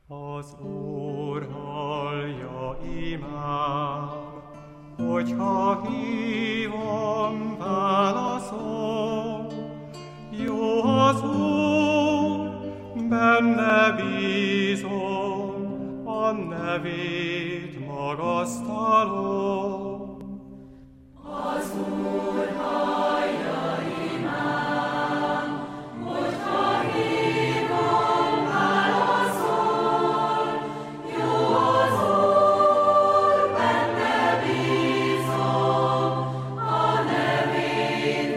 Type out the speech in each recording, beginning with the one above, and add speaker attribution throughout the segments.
Speaker 1: Az Úr hallja imám, hogyha hívom, válaszol. Jó az Úr, benne bízom, a nevét magasztalom.
Speaker 2: Az Úr hallja imám, hogyha hívom, válaszol. Jó az Úr, benne bízom, a nevét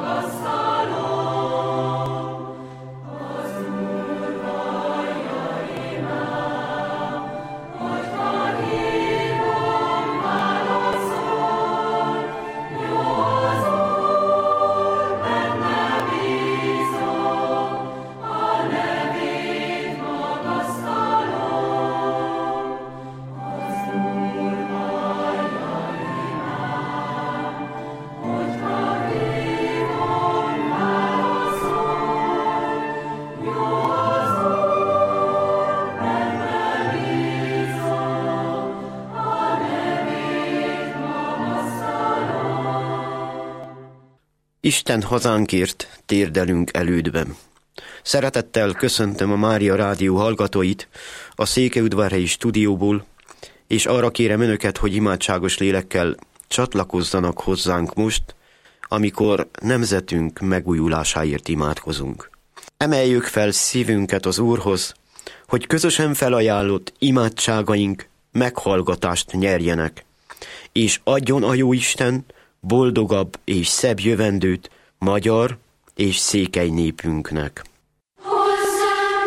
Speaker 2: magasztalom. Az Úr hallja imám, hogyha hívom, válaszol. Jó az Úr, benne bízom, a nevét magasztalom. Az Úr hallja imám, hogyha hívom, válaszol. Jó az Úr, benne bízom, a nevét magasztalom.
Speaker 3: Isten hazánkért térdelünk elődben. Szeretettel köszöntöm a Mária Rádió hallgatóit a Székelyudvarhelyi stúdióból, és arra kérem önöket, hogy imádságos lélekkel csatlakozzanak hozzánk most, amikor nemzetünk megújulásáért imádkozunk. Emeljük fel szívünket az Úrhoz, hogy közösen felajánlott imádságaink meghallgatást nyerjenek, és adjon a Jóisten boldogabb és szebb jövendőt magyar és székely népünknek.
Speaker 2: Hozzám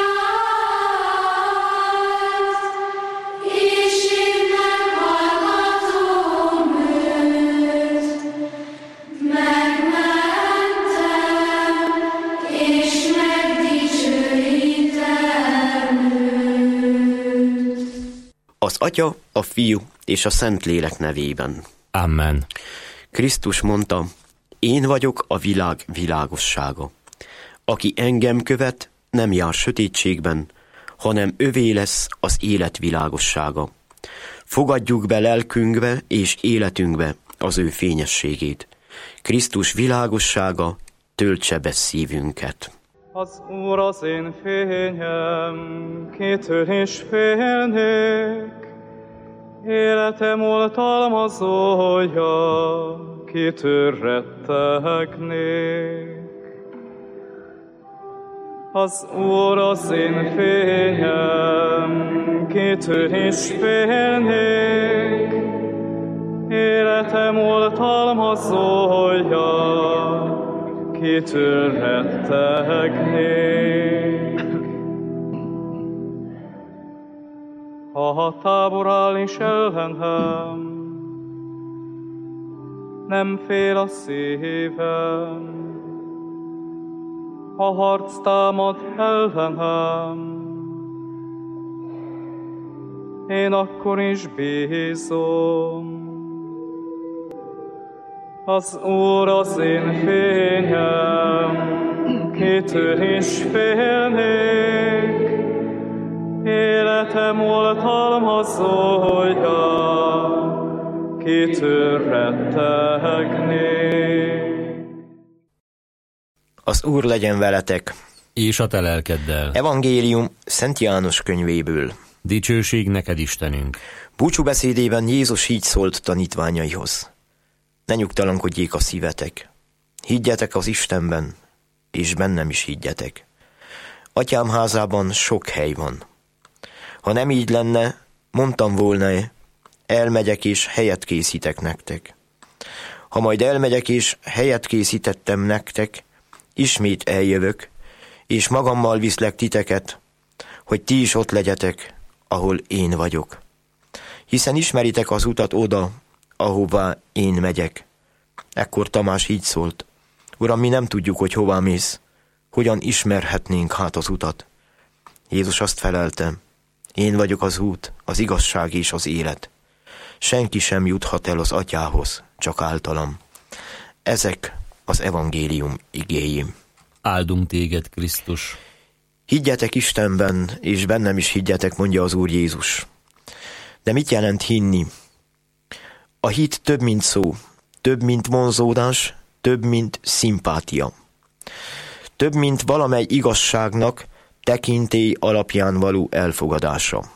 Speaker 2: kiállt, és én meghallgatom őt. Megmentem, és megdicsőítem őt.
Speaker 3: Az Atya, a Fiú és a Szentlélek nevében.
Speaker 4: Amen.
Speaker 3: Krisztus mondta, én vagyok a világ világossága. Aki engem követ, nem jár sötétségben, hanem övé lesz az élet világossága. Fogadjuk be lelkünkbe és életünkbe az ő fényességét. Krisztus világossága töltse be szívünket.
Speaker 1: Az Úr az én fényem, kitől is félnék. Életem oltalmazója, kitől rettegnék. Az Úr az én fényem, kitől is félnék. Életem oltalmazója, kitől rettegnék. Ha tábor áll is ellenem, nem fél a szívem. Ha harc támad ellenem, én akkor is bízom. Az Úr az én fényem, kitől is félnék. Életem oltalmazója, kitől rettegnék.
Speaker 3: Az Úr legyen veletek.
Speaker 4: És a te lelkeddel.
Speaker 3: Evangélium Szent János könyvéből.
Speaker 4: Dicsőség neked, Istenünk.
Speaker 3: Búcsúbeszédében Jézus így szólt tanítványaihoz. Ne nyugtalankodjék a szívetek. Higgyetek az Istenben, és bennem is higgyetek. Atyám házában sok hely van. Ha nem így lenne, mondtam volna, elmegyek és helyet készítek nektek. Ha majd elmegyek és helyet készítettem nektek, ismét eljövök, és magammal viszlek titeket, hogy ti is ott legyetek, ahol én vagyok. Hiszen ismeritek az utat oda, ahová én megyek. Ekkor Tamás így szólt, Uram, mi nem tudjuk, hogy hová mész, hogyan ismerhetnénk hát az utat? Jézus azt felelte, én vagyok az út, az igazság és az élet. Senki sem juthat el az Atyához, csak általam. Ezek az evangélium igéi.
Speaker 4: Áldunk téged, Krisztus.
Speaker 3: Higgyetek Istenben, és bennem is higgyetek, mondja az Úr Jézus. De mit jelent hinni? A hit több, mint szó, több, mint vonzódás, több, mint szimpátia. Több, mint valamely igazságnak tekintély alapján való elfogadása.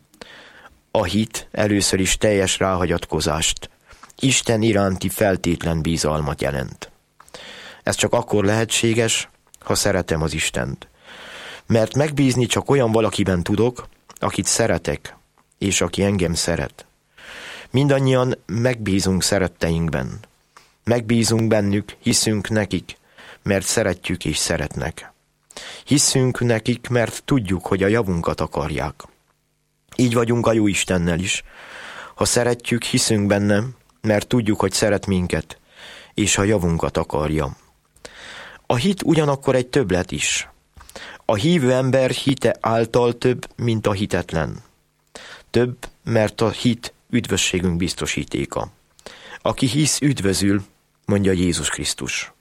Speaker 3: A hit először is teljes ráhagyatkozást, Isten iránti feltétlen bizalmat jelent. Ez csak akkor lehetséges, ha szeretem az Istent. Mert megbízni csak olyan valakiben tudok, akit szeretek, és aki engem szeret. Mindannyian megbízunk szeretteinkben. Megbízunk bennük, hiszünk nekik, mert szeretjük és szeretnek. Hiszünk nekik, mert tudjuk, hogy a javunkat akarják. Így vagyunk a jó Istennel is. Ha szeretjük, hiszünk benne, mert tudjuk, hogy szeret minket, és a javunkat akarja. A hit ugyanakkor egy többlet is. A hívő ember hite által több, mint a hitetlen. Több, mert a hit üdvösségünk biztosítéka. Aki hisz, üdvözül, mondja Jézus Krisztus.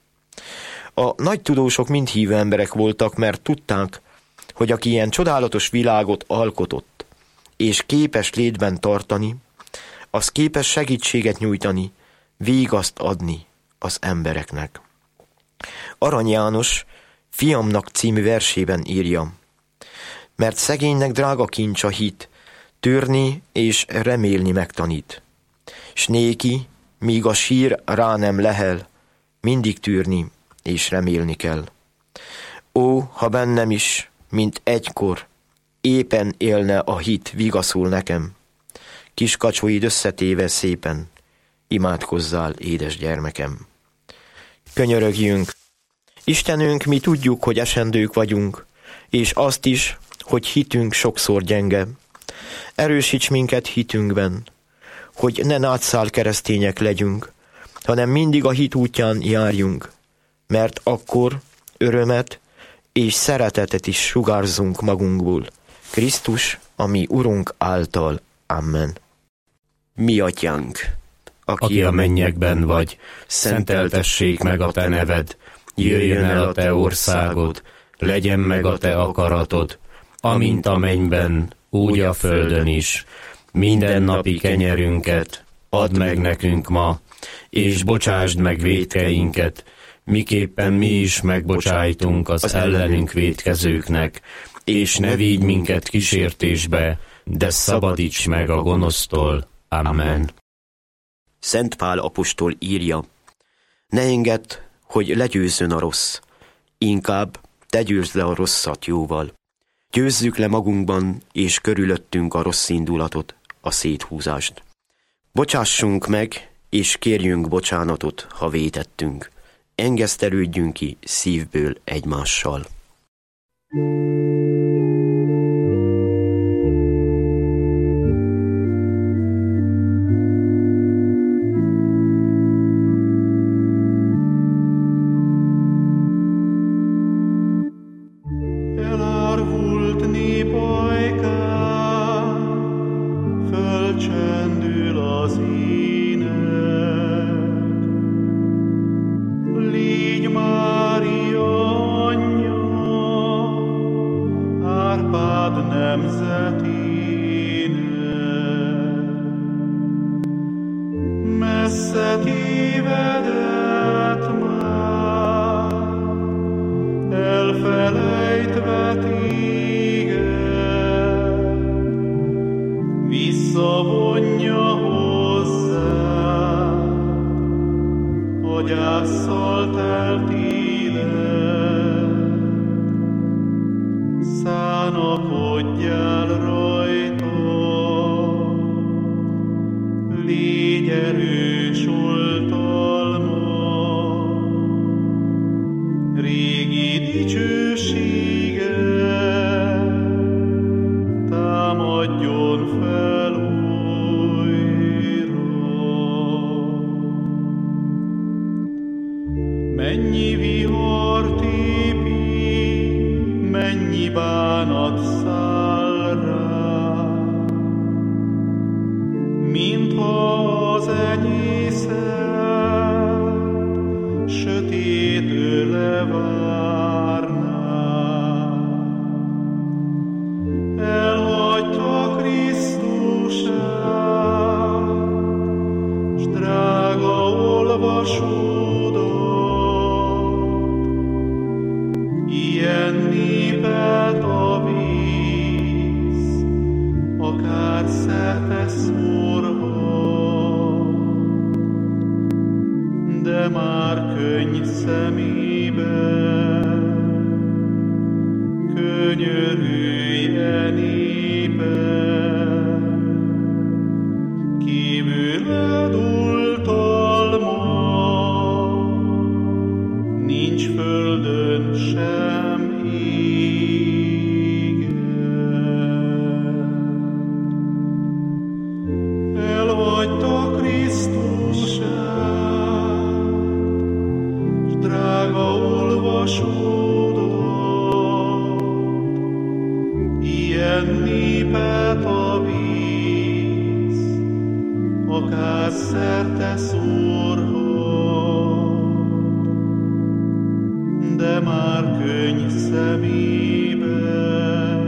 Speaker 3: A nagy tudósok mind hívő emberek voltak, mert tudták, hogy aki ilyen csodálatos világot alkotott, és képes létben tartani, az képes segítséget nyújtani, vigaszt adni az embereknek. Arany János Fiamnak című versében írja, mert szegénynek drága kincs a hit, tűrni és remélni megtanít. S néki, míg a sír rá nem lehel, mindig tűrni és remélni kell. Ó, ha bennem is, mint egykor, éppen élne a hit, vigaszul nekem. Kis kacsóid összetéve szépen, imádkozzál, édes gyermekem. Könyörögjünk! Istenünk, mi tudjuk, hogy esendők vagyunk, és azt is, hogy hitünk sokszor gyenge. Erősíts minket hitünkben, hogy ne nátszál keresztények legyünk, hanem mindig a hit útján járjunk, mert akkor örömet és szeretetet is sugárzunk magunkból. Krisztus, a mi Urunk által. Amen. Mi Atyánk,
Speaker 4: Aki a mennyekben vagy, szenteltessék meg a te neved, jöjjön el a te országod, legyen meg a te akaratod, amint a mennyben, úgy a földön is. Mindennapi kenyerünket add meg nekünk ma, és bocsásd meg vétkeinket, miképpen mi is megbocsájtunk az ellenünk vétkezőknek, és ne vigy minket kísértésbe, de szabadíts meg a gonosztól. Amen.
Speaker 3: Szent Pál apostol írja, ne engedd, hogy legyőzzön a rossz, inkább te győzd le a rosszat jóval. Győzzük le magunkban és körülöttünk a rossz indulatot, a széthúzást. Bocsássunk meg, és kérjünk bocsánatot, ha vétettünk. Engesztelődjünk ki szívből egymással.
Speaker 1: Mennyi vihar tépi, mennyi bánat száll rá, mintha az enyészet sötét öle várná. Kerüljen népet a víz, akár szerte szórhat, de már könny szemében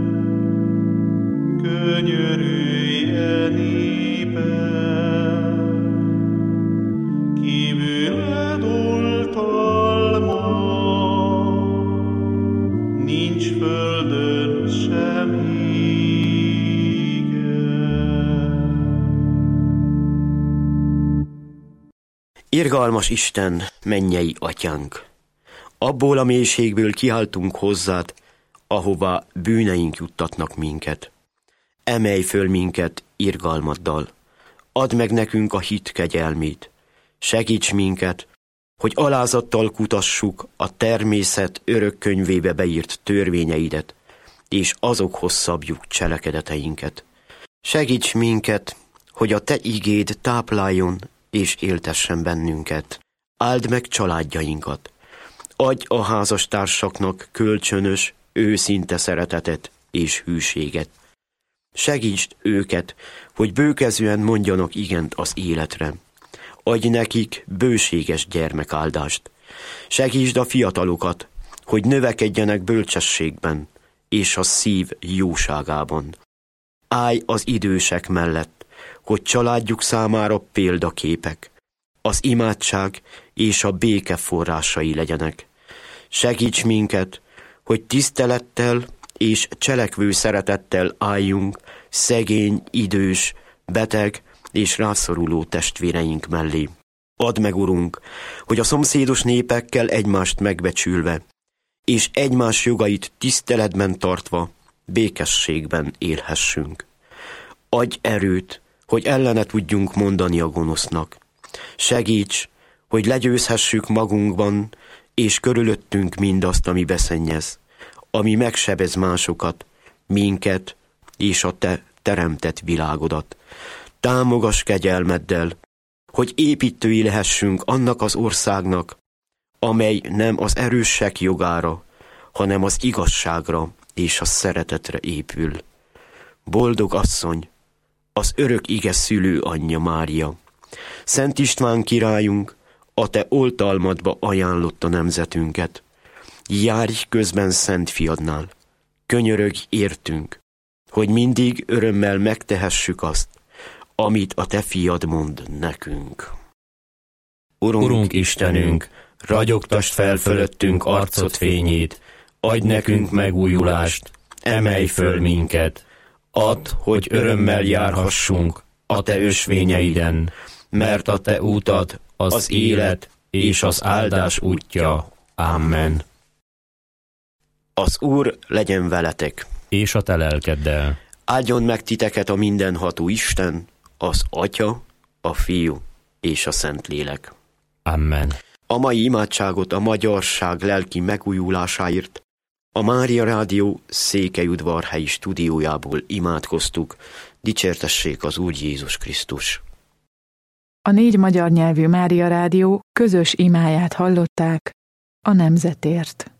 Speaker 1: könyörülje népet, kívüled oltalma, nincs földön sem égen.
Speaker 3: Irgalmas Isten, mennyei atyánk! Abból a mélységből kiáltunk hozzád, ahová bűneink juttatnak minket. Emelj föl minket irgalmaddal, add meg nekünk a hit kegyelmét, segíts minket, hogy alázattal kutassuk a természet örök könyvébe beírt törvényeidet, és azokhoz szabjuk cselekedeteinket. Segíts minket, hogy a te igéd tápláljon és éltessen bennünket. Áld meg családjainkat. Adj a házastársaknak kölcsönös, őszinte szeretetet és hűséget. Segítsd őket, hogy bőkezően mondjanak igent az életre. Adj nekik bőséges gyermekáldást. Segítsd a fiatalokat, hogy növekedjenek bölcsességben és a szív jóságában. Állj az idősek mellett, hogy családjuk számára példaképek. Az imádság és a béke forrásai legyenek. Segíts minket, hogy tisztelettel és cselekvő szeretettel álljunk szegény, idős, beteg és rászoruló testvéreink mellé. Add meg, Urunk, hogy a szomszédos népekkel egymást megbecsülve, és egymás jogait tiszteletben tartva, békességben élhessünk. Adj erőt, hogy ellene tudjunk mondani a gonosznak. Segíts, hogy legyőzhessük magunkban és körülöttünk mindazt, ami beszennyez, ami megsebez másokat, minket és a te teremtett világodat. Támogass kegyelmeddel, hogy építői lehessünk annak az országnak, amely nem az erősek jogára, hanem az igazságra és a szeretetre épül. Boldog asszony, az örök ige szülő anyja Mária, Szent István királyunk, a te oltalmadba ajánlotta nemzetünket. Járj közben Szent Fiadnál, könyörögj értünk, hogy mindig örömmel megtehessük azt, amit a te fiad mond nekünk.
Speaker 4: Urunk Istenünk, ragyogtasd fel fölöttünk arcod fényét, adj nekünk megújulást, emelj föl minket, add, hogy örömmel járhassunk a te ösvényeiden, mert a te útad az élet és az áldás útja. Amen.
Speaker 3: Az Úr legyen veletek,
Speaker 4: És a te lelkeddel.
Speaker 3: áldjon meg titeket a mindenható Isten, az Atya, a Fiú és a Szentlélek.
Speaker 4: Amen.
Speaker 3: A mai imádságot a magyarság lelki megújulásáért a Mária Rádió Székelyudvarhelyi stúdiójából imádkoztuk. Dicsértessék az Úr Jézus Krisztus!
Speaker 5: A 4 magyar nyelvű Mária Rádió közös imáját hallották a nemzetért.